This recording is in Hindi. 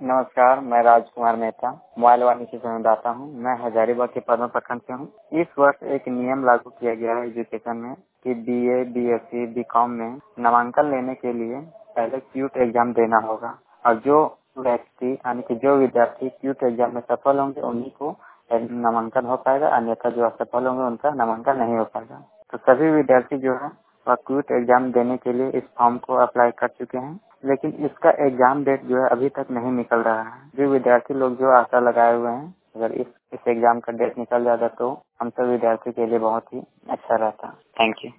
नमस्कार, मैं राजकुमार मेहता मोबाइल वाणी से संवाददाता हूँ। मैं हजारीबाग के पद्मा प्रखंड से हूँ। इस वर्ष एक नियम लागू किया गया है एजुकेशन में कि बीए, बीएससी, बीकॉम में नामांकन लेने के लिए पहले क्यूट एग्जाम देना होगा और जो व्यक्ति यानी कि जो विद्यार्थी क्यूट एग्जाम में सफल होंगे उन्हीं को नामांकन हो पाएगा, अन्यथा जो असफल होंगे उनका नामांकन नहीं हो पाएगा। तो सभी विद्यार्थी जो है वह क्यूट एग्जाम देने के लिए इस फॉर्म को अप्लाई कर चुके हैं, लेकिन इसका एग्जाम डेट जो है अभी तक नहीं निकल रहा है। जो विद्यार्थी लोग जो आशा लगाए हुए हैं, अगर इस एग्जाम का डेट निकल जाता तो हम सब विद्यार्थी के लिए बहुत ही अच्छा रहता। Thank you.